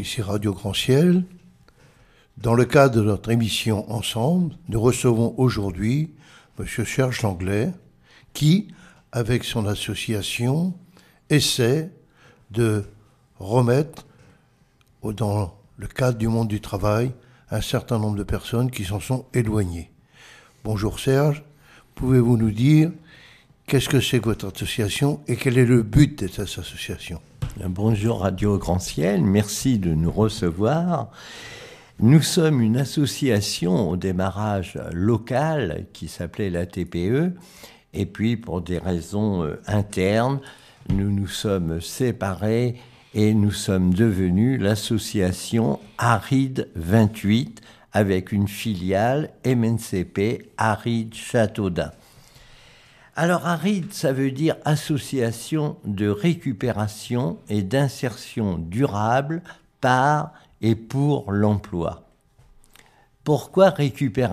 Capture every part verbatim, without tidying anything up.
ici Radio Grand Ciel. Dans le cadre de notre émission Ensemble, nous recevons aujourd'hui M. Serge Langlais, qui, avec son association, essaie de remettre dans le cadre du monde du travail un certain nombre de personnes qui s'en sont éloignées. Bonjour Serge, pouvez-vous nous dire qu'est-ce que c'est que votre association et quel est le but de cette association ? Bonjour Radio Grand Ciel, merci de nous recevoir. Nous sommes une association au démarrage local qui s'appelait l'A T P E et puis pour des raisons internes, nous nous sommes séparés et nous sommes devenus l'association ARID vingt-huit avec une filiale M N C P ARID Châteaudun. Alors ARID, ça veut dire Association de récupération et d'insertion durable par et pour l'emploi. Pourquoi récupération ?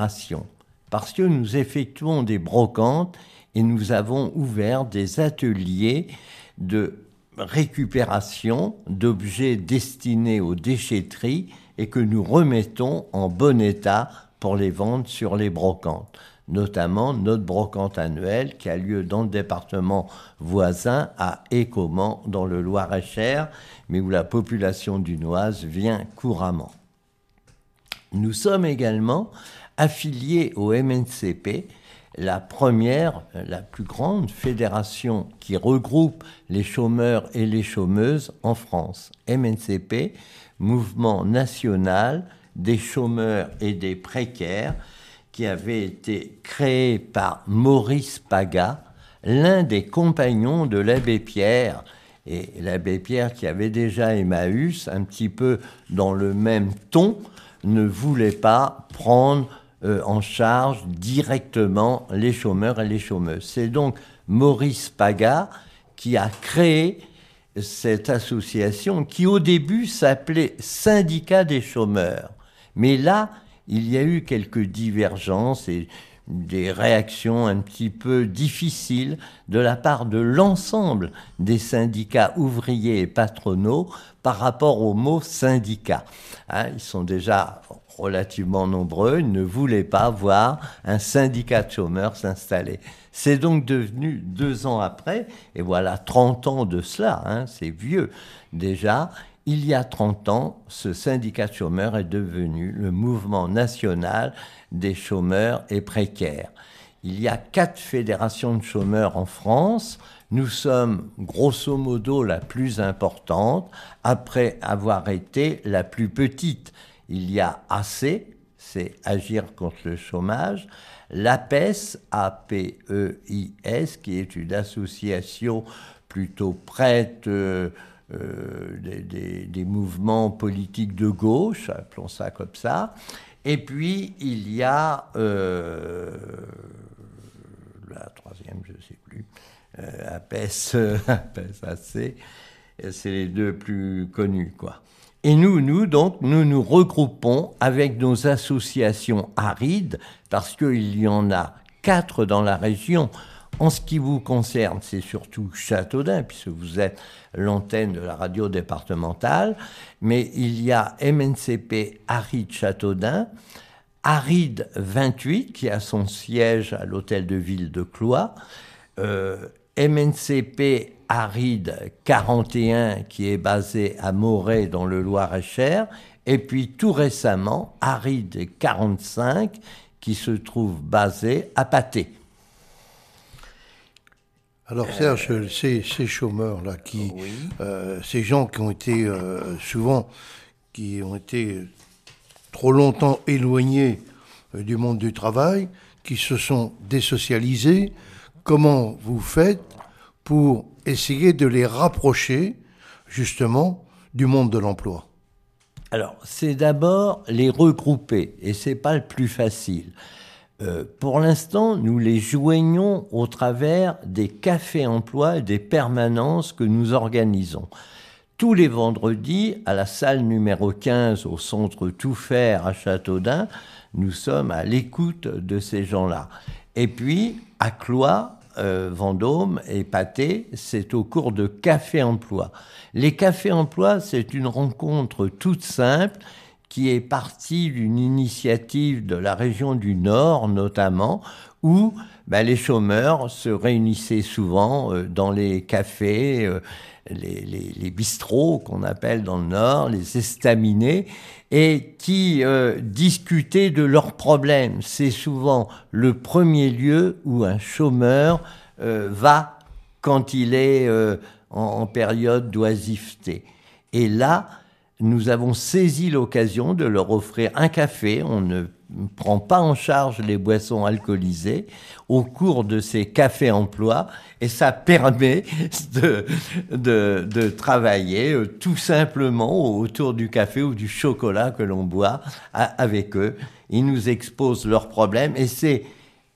Parce que nous effectuons des brocantes et nous avons ouvert des ateliers de récupération d'objets destinés aux déchetteries et que nous remettons en bon état pour les vendre sur les brocantes. Notamment notre brocante annuelle qui a lieu dans le département voisin à Écoman, dans le Loir-et-Cher, mais où la population dunoise vient couramment. Nous sommes également affiliés au M N C P, la première, la plus grande fédération qui regroupe les chômeurs et les chômeuses en France. M N C P, Mouvement national des chômeurs et des précaires, qui avait été créé par Maurice Paga, l'un des compagnons de l'abbé Pierre. Et l'abbé Pierre, qui avait déjà Emmaüs, un petit peu dans le même ton, ne voulait pas prendre euh, en charge directement les chômeurs et les chômeuses. C'est donc Maurice Paga qui a créé cette association qui, au début, s'appelait Syndicat des chômeurs. Mais là, il y a eu quelques divergences et des réactions un petit peu difficiles de la part de l'ensemble des syndicats ouvriers et patronaux par rapport au mot syndicat. Hein, ils sont déjà relativement nombreux, ils ne voulaient pas voir un syndicat de chômeurs s'installer. C'est donc devenu deux ans après, et voilà trente ans de cela, hein, c'est vieux déjà. Il y a trente ans, ce syndicat de chômeurs est devenu le mouvement national des chômeurs et précaires. Il y a quatre fédérations de chômeurs en France. Nous sommes grosso modo la plus importante, après avoir été la plus petite. Il y a A C, c'est Agir contre le chômage, l'APES, A P E I S, qui est une association plutôt prête euh, Euh, des, des, des mouvements politiques de gauche, appelons ça comme ça. Et puis, il y a euh, la troisième, je ne sais plus, euh, APES, APES, A C, c'est les deux plus connus, quoi. Et nous, nous, donc, nous nous regroupons avec nos associations ARID, parce qu'il y en a quatre dans la région. En ce qui vous concerne, c'est surtout Châteaudun, puisque vous êtes l'antenne de la radio départementale, mais il y a M N C P ARID Châteaudun, ARID vingt-huit, qui a son siège à l'hôtel de ville de Cloix, euh, M N C P ARID quarante et un, qui est basé à Moret, dans le Loir-et-Cher, et puis tout récemment, ARID quarante-cinq, qui se trouve basé à Patay. Alors Serge, euh, ces, ces chômeurs-là, qui, oui. euh, ces gens qui ont été euh, souvent, qui ont été trop longtemps éloignés euh, du monde du travail, qui se sont désocialisés, comment vous faites pour essayer de les rapprocher justement du monde de l'emploi ? Alors, c'est d'abord les regrouper, et c'est pas le plus facile. Euh, pour l'instant, nous les joignons au travers des cafés-emploi et des permanences que nous organisons. Tous les vendredis, à la salle numéro quinze, au centre Tout Faire à Châteaudun, nous sommes à l'écoute de ces gens-là. Et puis, à Cloix, euh, Vendôme et Pâté, c'est au cours de Café Emploi. Les Cafés Emploi, c'est une rencontre toute simple qui est partie d'une initiative de la région du Nord notamment, où ben, les chômeurs se réunissaient souvent euh, dans les cafés, euh, les, les, les bistrots qu'on appelle dans le Nord, les estaminets, et qui euh, discutaient de leurs problèmes. C'est souvent le premier lieu où un chômeur euh, va quand il est euh, en, en période d'oisiveté. Et là, nous avons saisi l'occasion de leur offrir un café. On ne prend pas en charge les boissons alcoolisées au cours de ces cafés emploi, et ça permet de, de, de travailler euh, tout simplement autour du café ou du chocolat que l'on boit à, avec eux. Ils nous exposent leurs problèmes, et c'est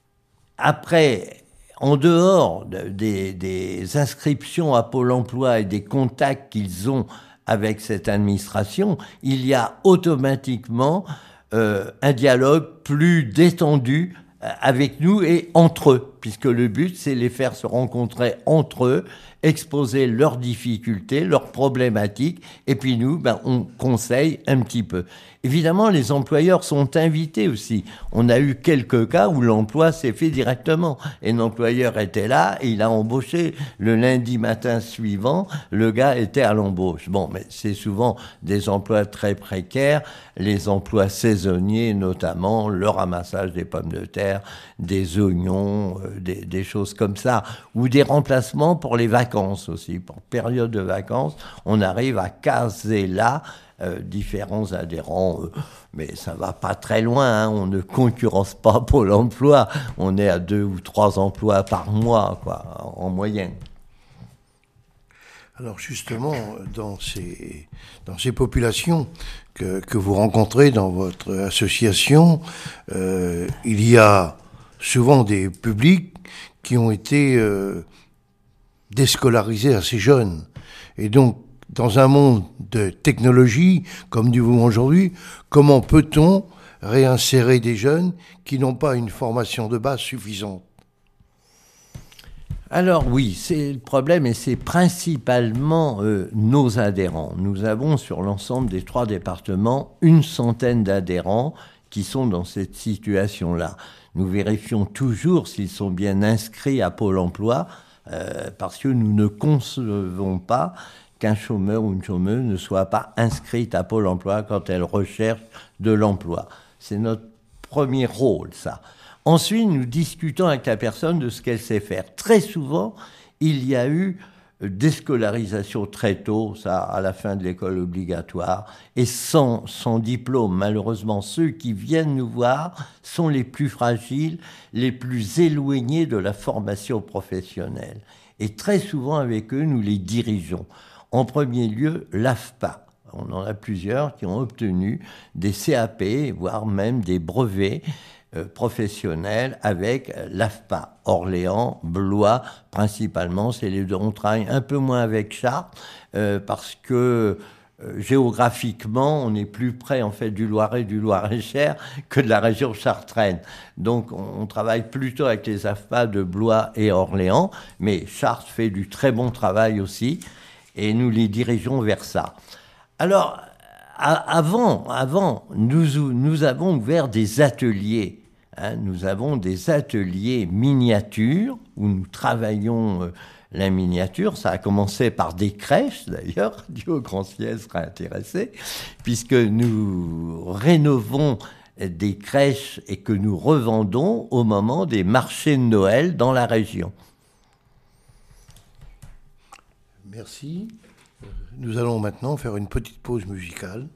après, en dehors de, des, des inscriptions à Pôle emploi et des contacts qu'ils ont avec cette administration, il y a automatiquement euh, un dialogue plus détendu avec nous et entre eux, puisque le but, c'est les faire se rencontrer entre eux, exposer leurs difficultés, leurs problématiques, et puis nous, ben, on conseille un petit peu. Évidemment, les employeurs sont invités aussi. On a eu quelques cas où l'emploi s'est fait directement. Et l'employeur était là et il a embauché. Le lundi matin suivant, le gars était à l'embauche. Bon, mais c'est souvent des emplois très précaires, les emplois saisonniers notamment, le ramassage des pommes de terre, des oignons, euh, des, des choses comme ça, ou des remplacements pour les vacances aussi. Pour période de vacances, on arrive à caser là Euh, différents adhérents, euh, mais ça va pas très loin, hein. On ne concurrence pas Pôle emploi, on est à deux ou trois emplois par mois, quoi, en, en moyenne. Alors justement, dans ces, dans ces populations que, que vous rencontrez dans votre association, euh, il y a souvent des publics qui ont été euh, déscolarisés assez jeunes, et donc dans un monde de technologie, comme nous vivons aujourd'hui, comment peut-on réinsérer des jeunes qui n'ont pas une formation de base suffisante ? Alors oui, c'est le problème, et c'est principalement euh, nos adhérents. Nous avons sur l'ensemble des trois départements une centaine d'adhérents qui sont dans cette situation-là. Nous vérifions toujours s'ils sont bien inscrits à Pôle emploi, euh, parce que nous ne concevons pas qu'un chômeur ou une chômeuse ne soit pas inscrite à Pôle emploi quand elle recherche de l'emploi. C'est notre premier rôle, ça. Ensuite, nous discutons avec la personne de ce qu'elle sait faire. Très souvent, il y a eu déscolarisation très tôt, ça, à la fin de l'école obligatoire, et sans, sans diplôme. Malheureusement, ceux qui viennent nous voir sont les plus fragiles, les plus éloignés de la formation professionnelle. Et très souvent, avec eux, nous les dirigeons. En premier lieu, l'A F P A. On en a plusieurs qui ont obtenu des C A P, voire même des brevets euh, professionnels avec l'A F P A. Orléans, Blois, principalement, c'est les deux. On travaille un peu moins avec Chartres euh, parce que euh, géographiquement, on est plus près en fait du Loiret, du Loir-et-Cher que de la région chartraine. Donc, on, on travaille plutôt avec les A F P A de Blois et Orléans, mais Chartres fait du très bon travail aussi. Et nous les dirigeons vers ça. Alors, à, avant, avant nous, nous avons ouvert des ateliers. Hein, nous avons des ateliers miniatures où nous travaillons euh, la miniature. Ça a commencé par des crèches, d'ailleurs. Radio Grand Ciel sera intéressé, puisque nous rénovons des crèches et que nous revendons au moment des marchés de Noël dans la région. Merci. Nous allons maintenant faire une petite pause musicale.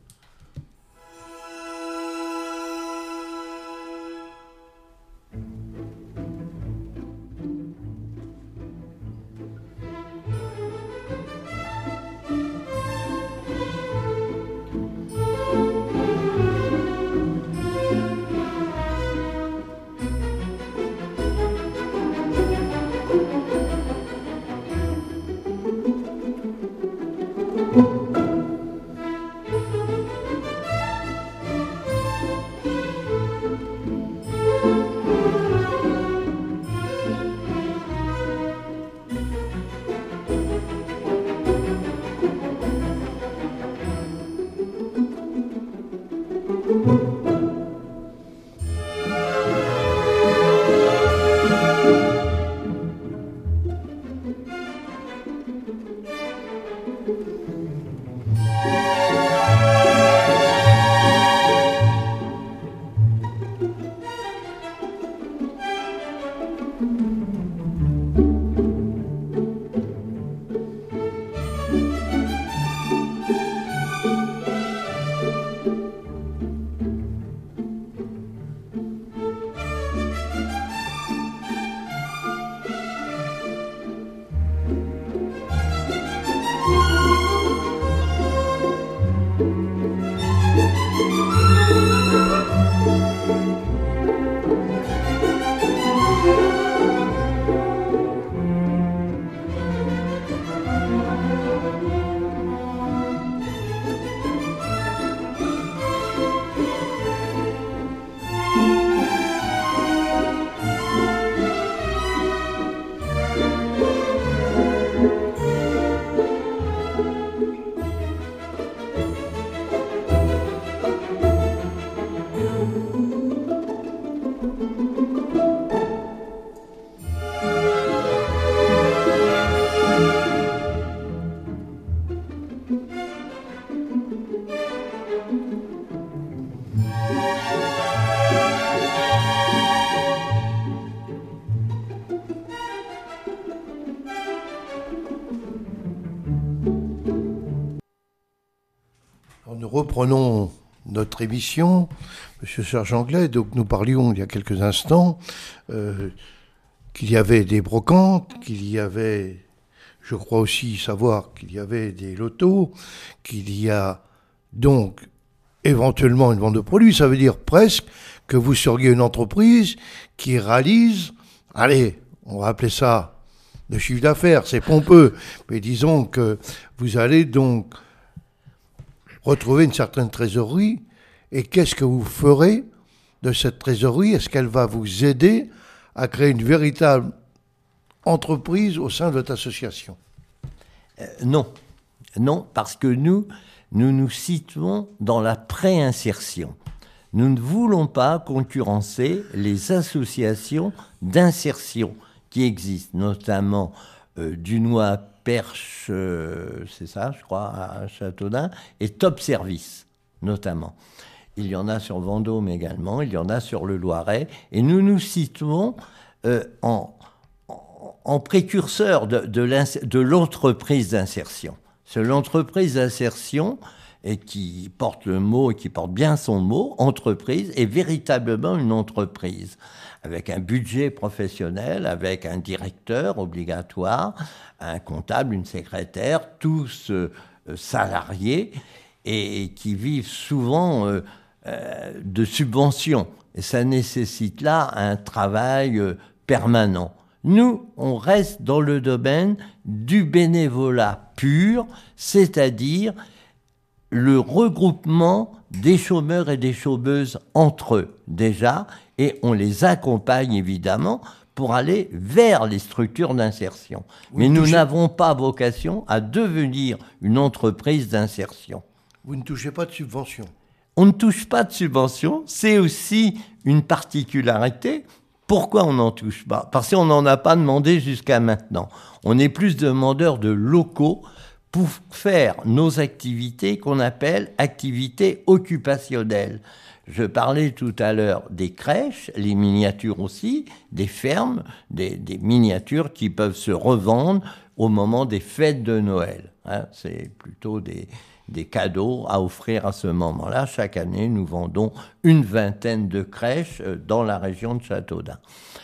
reprenons notre émission. Monsieur Serge Anglais, donc nous parlions il y a quelques instants euh, qu'il y avait des brocantes, qu'il y avait, je crois aussi savoir qu'il y avait des lotos, qu'il y a donc éventuellement une vente de produits. Ça veut dire presque que vous seriez une entreprise qui réalise, allez, on va appeler ça le chiffre d'affaires, c'est pompeux, mais disons que vous allez donc retrouver une certaine trésorerie. Et qu'est-ce que vous ferez de cette trésorerie? Est-ce qu'elle va vous aider à créer une véritable entreprise au sein de votre association? euh, Non, non, parce que nous, nous nous situons dans la préinsertion. Nous ne voulons pas concurrencer les associations d'insertion qui existent, notamment euh, Dunois, Perche, euh, c'est ça, je crois, à Châteaudun, et Top Service, notamment. Il y en a sur Vendôme également, il y en a sur le Loiret, et nous nous situons euh, en, en, en précurseur de, de, de l'entreprise d'insertion. C'est l'entreprise d'insertion, et qui porte le mot, et qui porte bien son mot, entreprise, est véritablement une entreprise, avec un budget professionnel, avec un directeur obligatoire, un comptable, une secrétaire, tous euh, salariés, et, et qui vivent souvent euh, euh, de subventions. Et ça nécessite là un travail euh, permanent. Nous, on reste dans le domaine du bénévolat pur, c'est-à-dire le regroupement des chômeurs et des chômeuses entre eux, déjà, et on les accompagne évidemment pour aller vers les structures d'insertion. Mais nous n'avons pas vocation à devenir une entreprise d'insertion. Vous ne touchez pas de subventions? On ne touche pas de subventions, c'est aussi une particularité. Pourquoi on n'en touche pas? Parce qu'on n'en a pas demandé jusqu'à maintenant. On est plus demandeurs de locaux pour faire nos activités qu'on appelle activités occupationnelles. Je parlais tout à l'heure des crèches, les miniatures aussi, des fermes, des, des miniatures qui peuvent se revendre au moment des fêtes de Noël. Hein, c'est plutôt des, des cadeaux à offrir à ce moment-là. Chaque année, nous vendons une vingtaine de crèches dans la région de Châteaudun.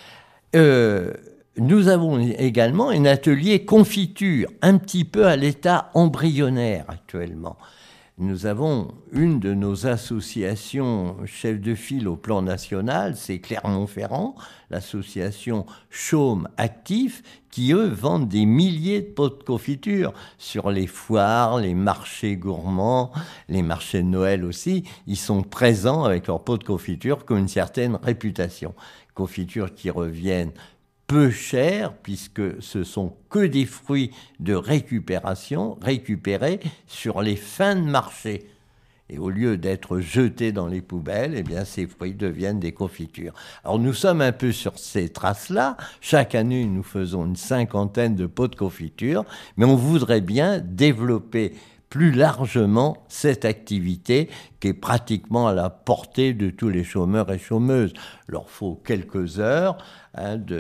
Euh, Nous avons également un atelier confiture, un petit peu à l'état embryonnaire actuellement. Nous avons une de nos associations chef de file au plan national, c'est Clermont-Ferrand, l'association Chaume Actif, qui eux vendent des milliers de pots de confiture sur les foires, les marchés gourmands, les marchés de Noël aussi. Ils sont présents avec leurs pots de confiture qui ont une certaine réputation. Confitures qui reviennent peu cher, puisque ce sont que des fruits de récupération récupérés sur les fins de marché. Et au lieu d'être jetés dans les poubelles, eh bien, ces fruits deviennent des confitures. Alors, nous sommes un peu sur ces traces-là. Chaque année, nous faisons une cinquantaine de pots de confiture, mais on voudrait bien développer plus largement cette activité qui est pratiquement à la portée de tous les chômeurs et chômeuses. Il leur faut quelques heures hein, de,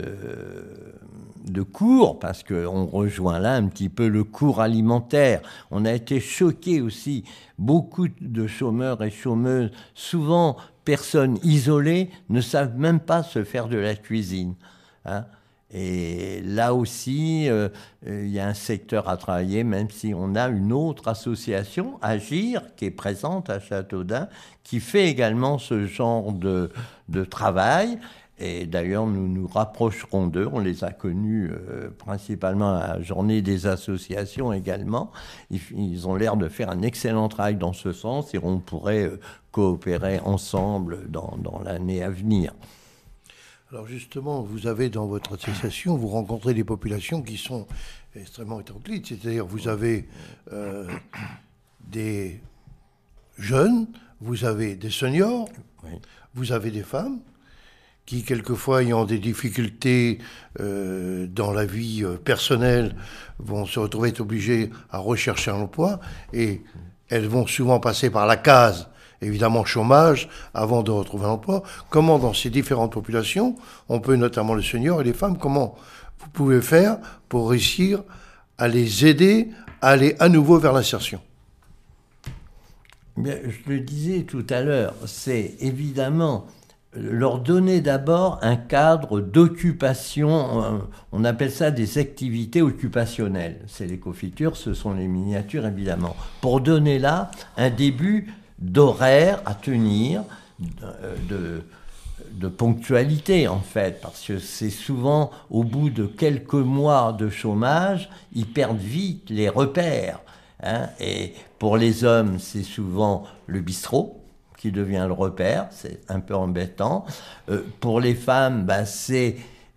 de cours, parce qu'on rejoint là un petit peu le cours alimentaire. On a été choqués aussi, beaucoup de chômeurs et chômeuses, souvent personnes isolées, ne savent même pas se faire de la cuisine. Hein. Et là aussi, euh, il y a un secteur à travailler, même si on a une autre association, Agir, qui est présente à Châteaudun, qui fait également ce genre de, de travail. Et d'ailleurs, nous nous rapprocherons d'eux. On les a connus euh, principalement à la journée des associations également. Ils, ils ont l'air de faire un excellent travail dans ce sens et on pourrait euh, coopérer ensemble dans, dans l'année à venir. Alors justement, vous avez dans votre association, vous rencontrez des populations qui sont extrêmement hétéroclites. C'est-à-dire, vous avez euh, des jeunes, vous avez des seniors, oui. Vous avez des femmes qui, quelquefois, ayant des difficultés euh, dans la vie euh, personnelle, vont se retrouver obligées à rechercher un emploi et elles vont souvent passer par la case évidemment chômage, avant de retrouver un emploi. Comment, dans ces différentes populations, on peut, notamment les seniors et les femmes, comment vous pouvez faire pour réussir à les aider à aller à nouveau vers l'insertion? Bien, je le disais tout à l'heure, c'est évidemment leur donner d'abord un cadre d'occupation, on appelle ça des activités occupationnelles. C'est les confitures, ce sont les miniatures évidemment. Pour donner là un début d'horaire à tenir, de, de, de ponctualité en fait, parce que c'est souvent au bout de quelques mois de chômage, ils perdent vite les repères. Hein, et pour les hommes, c'est souvent le bistrot qui devient le repère, c'est un peu embêtant. Euh, pour les femmes, bah, c'est...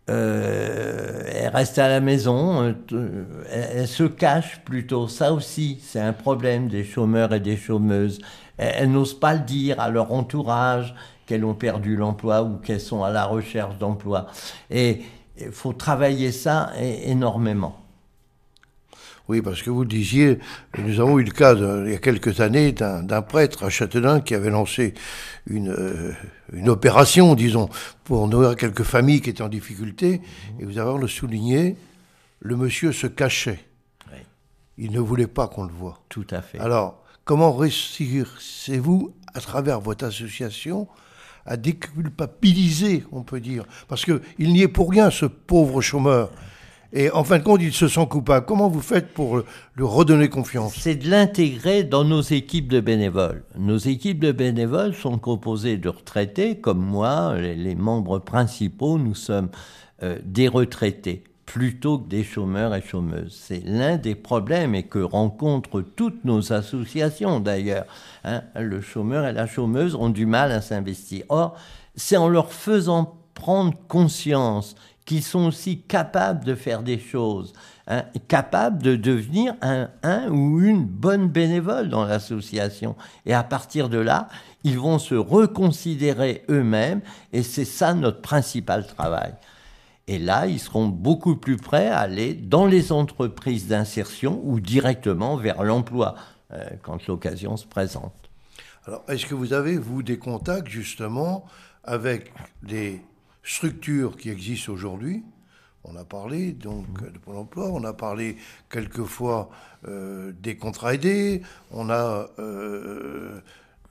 Euh, elles restent à la maison, euh, elles, elles se cachent plutôt. Ça aussi, c'est un problème des chômeurs et des chômeuses. Elles, elles n'osent pas le dire à leur entourage qu'elles ont perdu l'emploi ou qu'elles sont à la recherche d'emploi. Et il faut travailler ça é- énormément. Oui, parce que vous disiez, nous avons eu le cas de, il y a quelques années d'un, d'un prêtre à Châtelain qui avait lancé une, euh, une opération, disons, pour nourrir quelques familles qui étaient en difficulté. Mmh. Et vous avez le souligné, le monsieur se cachait. Oui. Il ne voulait pas qu'on le voie. Tout à fait. Alors, comment réussissez-vous, à travers votre association, à déculpabiliser, on peut dire? Parce qu'il n'y est pour rien, ce pauvre chômeur. Et en fin de compte, il se sent coupable. Comment vous faites pour lui redonner confiance? C'est de l'intégrer dans nos équipes de bénévoles. Nos équipes de bénévoles sont composées de retraités, comme moi, les, les membres principaux, nous sommes euh, des retraités, plutôt que des chômeurs et chômeuses. C'est l'un des problèmes et que rencontrent toutes nos associations d'ailleurs. Hein, le chômeur et la chômeuse ont du mal à s'investir. Or, c'est en leur faisant prendre conscience qu'ils sont aussi capables de faire des choses, hein, capables de devenir un, un ou une bonne bénévole dans l'association. Et à partir de là, ils vont se reconsidérer eux-mêmes, et c'est ça notre principal travail. Et là, ils seront beaucoup plus prêts à aller dans les entreprises d'insertion ou directement vers l'emploi, euh, quand l'occasion se présente. Alors, est-ce que vous avez, vous, des contacts, justement, avec des structures qui existent aujourd'hui? On a parlé donc de Pôle emploi, on a parlé quelquefois euh, des contrats aidés, on a euh,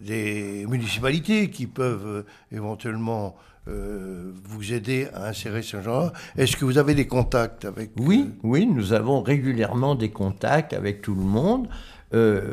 des municipalités qui peuvent euh, éventuellement euh, vous aider à insérer ce genre-là. Est-ce que vous avez des contacts avec... Euh... Oui, oui, nous avons régulièrement des contacts avec tout le monde. Euh,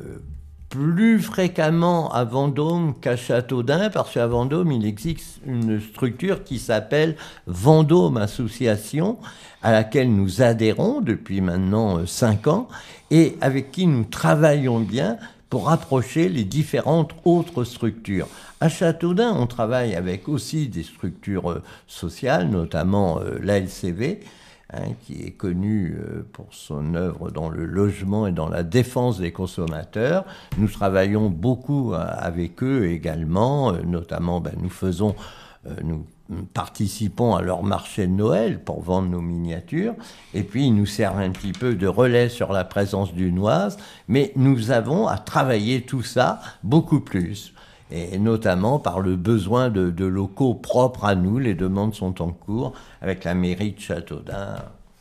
plus fréquemment à Vendôme qu'à Châteaudun, parce qu'à Vendôme, il existe une structure qui s'appelle Vendôme Association, à laquelle nous adhérons depuis maintenant cinq ans, et avec qui nous travaillons bien pour rapprocher les différentes autres structures. À Châteaudun, on travaille avec aussi des structures sociales, notamment l'A L C V, Hein, qui est connu euh, pour son œuvre dans le logement et dans la défense des consommateurs. Nous travaillons beaucoup euh, avec eux également, euh, notamment ben, nous faisons, euh, nous participons à leur marché de Noël pour vendre nos miniatures, et puis ils nous servent un petit peu de relais sur la présence dunoise, mais nous avons à travailler tout ça beaucoup plus. Et notamment par le besoin de, de locaux propres à nous. Les demandes sont en cours avec la mairie de Châteaudun.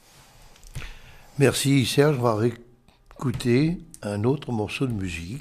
Merci Serge, on va écouter un autre morceau de musique.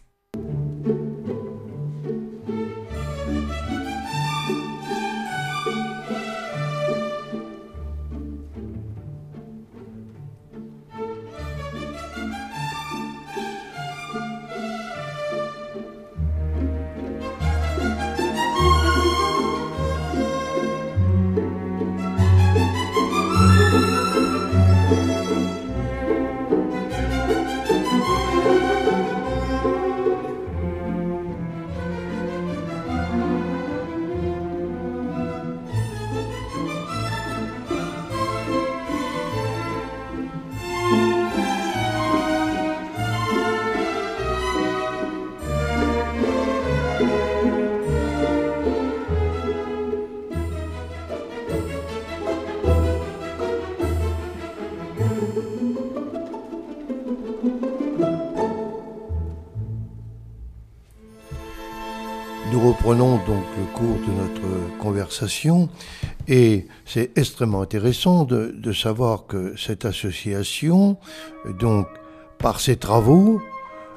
Nous reprenons donc le cours de notre conversation et c'est extrêmement intéressant de, de savoir que cette association, donc par ses travaux,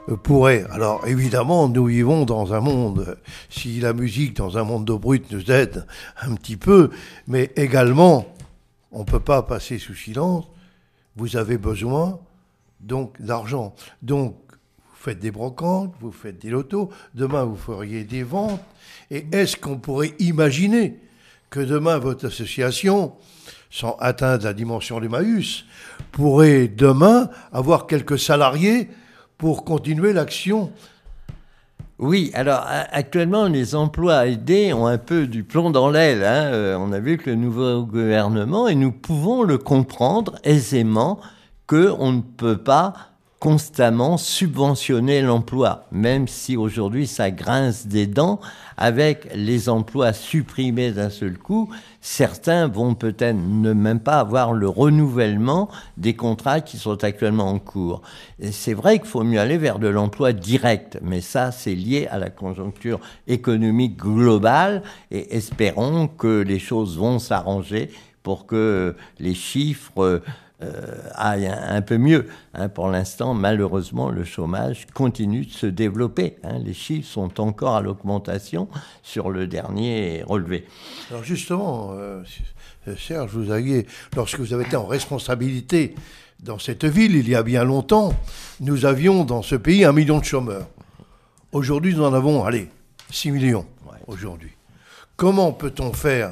pourrait. Alors évidemment, nous vivons dans un monde, si la musique dans un monde de brut nous aide un petit peu, mais également, on ne peut pas passer sous silence, vous avez besoin donc d'argent. Donc, vous faites des brocantes, vous faites des lotos, demain vous feriez des ventes, et est-ce qu'on pourrait imaginer que demain votre association, sans atteindre la dimension d'Emmaüs, pourrait demain avoir quelques salariés pour continuer l'action? Oui, alors actuellement, les emplois aidés ont un peu du plomb dans l'aile. Hein. Euh, on a vu que le nouveau gouvernement, et nous pouvons le comprendre aisément, qu'on ne peut pas constamment subventionner l'emploi, même si aujourd'hui ça grince des dents. Avec les emplois supprimés d'un seul coup, certains vont peut-être ne même pas avoir le renouvellement des contrats qui sont actuellement en cours. Et c'est vrai qu'il faut mieux aller vers de l'emploi direct, mais ça c'est lié à la conjoncture économique globale, et espérons que les choses vont s'arranger pour que les chiffres Euh, aille un, un peu mieux. Hein. Pour l'instant, malheureusement, le chômage continue de se développer. Hein. Les chiffres sont encore à l'augmentation sur le dernier relevé. Alors justement, euh, Serge, vous aviez, lorsque vous avez été en responsabilité dans cette ville, il y a bien longtemps, nous avions dans ce pays un million de chômeurs. Aujourd'hui, nous en avons, allez, six millions ouais. Aujourd'hui. Comment peut-on faire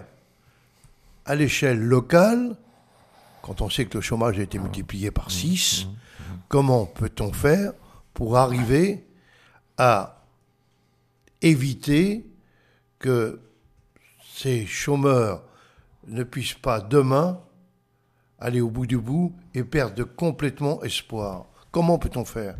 à l'échelle locale, quand on sait que le chômage a été multiplié par six, comment peut-on faire pour arriver à éviter que ces chômeurs ne puissent pas demain aller au bout du bout et perdre complètement espoir? Comment peut-on faire?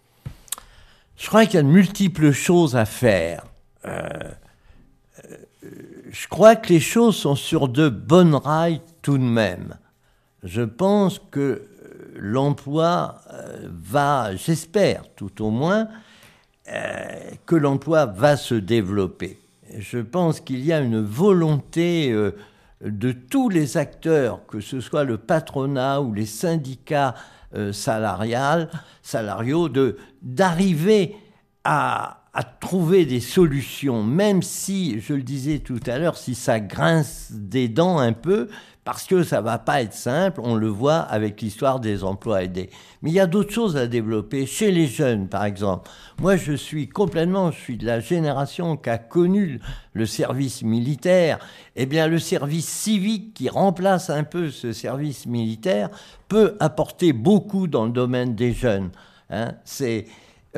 Je crois qu'il y a de multiples choses à faire. Euh, euh, je crois que les choses sont sur de bonnes rails tout de même. Je pense que l'emploi va, j'espère tout au moins, euh, que l'emploi va se développer. Je pense qu'il y a une volonté euh, de tous les acteurs, que ce soit le patronat ou les syndicats euh, salariales, salariaux, de, d'arriver à, à trouver des solutions, même si, je le disais tout à l'heure, si ça grince des dents un peu, parce que ça va pas être simple, on le voit avec l'histoire des emplois aidés. Mais il y a d'autres choses à développer. Chez les jeunes, par exemple. Moi, je suis complètement, je suis de la génération qui a connu le service militaire. Eh bien, le service civique qui remplace un peu ce service militaire peut apporter beaucoup dans le domaine des jeunes. Hein. C'est...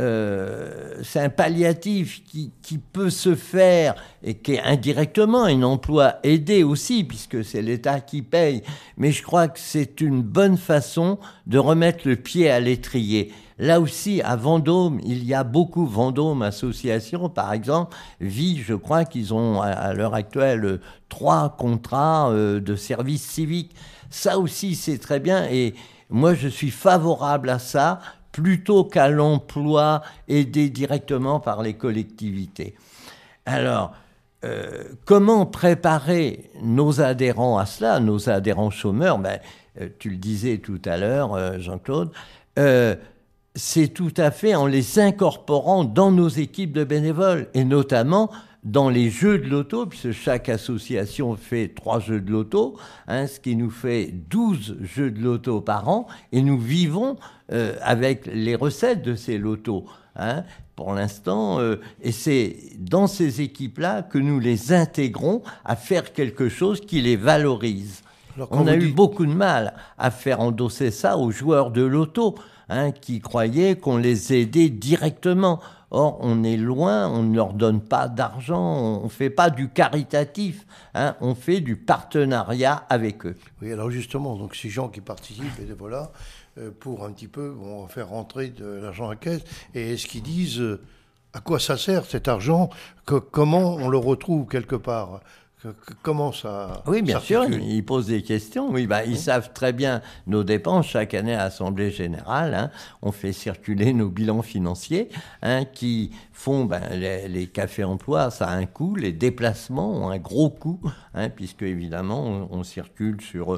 Euh, c'est un palliatif qui, qui peut se faire et qui est indirectement un emploi aidé aussi, puisque c'est l'État qui paye. Mais je crois que c'est une bonne façon de remettre le pied à l'étrier. Là aussi, à Vendôme, il y a beaucoup, Vendôme Association, par exemple, vit, je crois qu'ils ont à l'heure actuelle trois contrats euh, de service civique. Ça aussi, c'est très bien et moi, je suis favorable à ça, plutôt qu'à l'emploi aidé directement par les collectivités. Alors, euh, comment préparer nos adhérents à cela, nos adhérents chômeurs? Ben, euh, tu le disais tout à l'heure, euh, Jean-Claude, euh, c'est tout à fait en les incorporant dans nos équipes de bénévoles, et notamment dans les jeux de loto, puisque chaque association fait trois jeux de loto, hein, ce qui nous fait douze jeux de loto par an, et nous vivons euh, avec les recettes de ces lotos. Hein, pour l'instant, euh, et c'est dans ces équipes-là que nous les intégrons à faire quelque chose qui les valorise. Alors, on a eu dites... beaucoup de mal à faire endosser ça aux joueurs de loto, hein, qui croyaient qu'on les aidait directement. Or, on est loin, on ne leur donne pas d'argent, on ne fait pas du caritatif, hein, on fait du partenariat avec eux. Oui, alors justement, donc ces gens qui participent, et voilà, euh, pour un petit peu, on va faire rentrer de l'argent à la caisse, et est-ce qu'ils disent euh, à quoi ça sert cet argent, que, comment on le retrouve quelque part? Comment ça... Oui, bien sûr, ils posent des questions. Oui, bah, ils oui. savent très bien nos dépenses. Chaque année à l'Assemblée générale, hein, on fait circuler nos bilans financiers, hein, qui font ben, les, les cafés emploi, ça a un coût. Les déplacements ont un gros coût, hein, puisque évidemment, on, on circule sur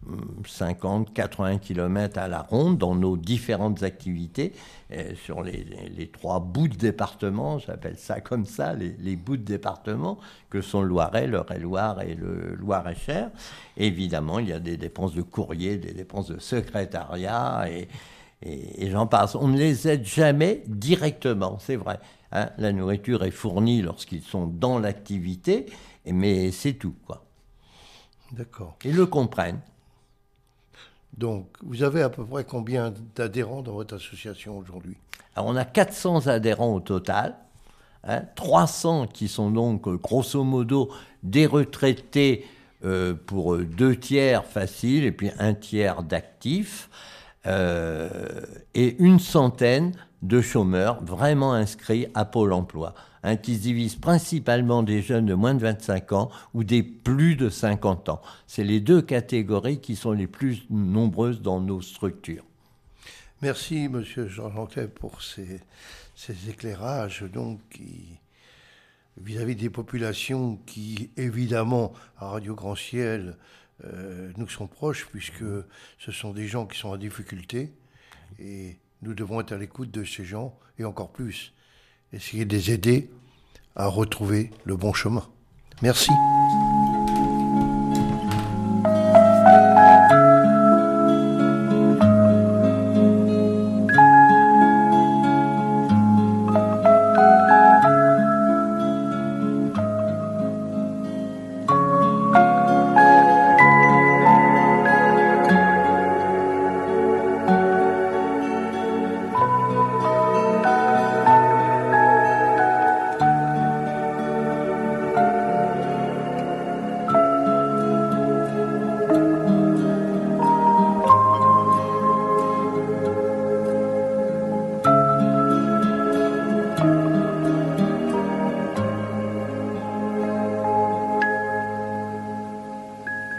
cinquante, quatre-vingts kilomètres à la ronde dans nos différentes activités, euh, sur les, les trois bouts de département, j'appelle ça comme ça, les, les bouts de département, que sont le Loiret, le Eure-et-Loir et le Loir-et-Cher. Évidemment, il y a des dépenses de courrier, des dépenses de secrétariat, et, et, et j'en passe. On ne les aide jamais directement, c'est vrai. Hein, la nourriture est fournie lorsqu'ils sont dans l'activité, mais c'est tout, quoi. D'accord. Ils le comprennent. Donc, vous avez à peu près combien d'adhérents dans votre association aujourd'hui? Alors, on a quatre cents adhérents au total, hein, trois cents qui sont donc, grosso modo, des retraités euh, pour deux tiers faciles et puis un tiers d'actifs, euh, et une centaine de chômeurs vraiment inscrits à Pôle emploi, hein, qui se divisent principalement des jeunes de moins de vingt-cinq ans ou des plus de cinquante ans. C'est les deux catégories qui sont les plus nombreuses dans nos structures. Merci, Monsieur Georges Lanclet, pour ces, ces éclairages donc, qui, vis-à-vis des populations qui, évidemment, à Radio Grand Ciel, euh, nous sont proches, puisque ce sont des gens qui sont en difficulté, et nous devons être à l'écoute de ces gens, et encore plus, essayer de les aider à retrouver le bon chemin. Merci.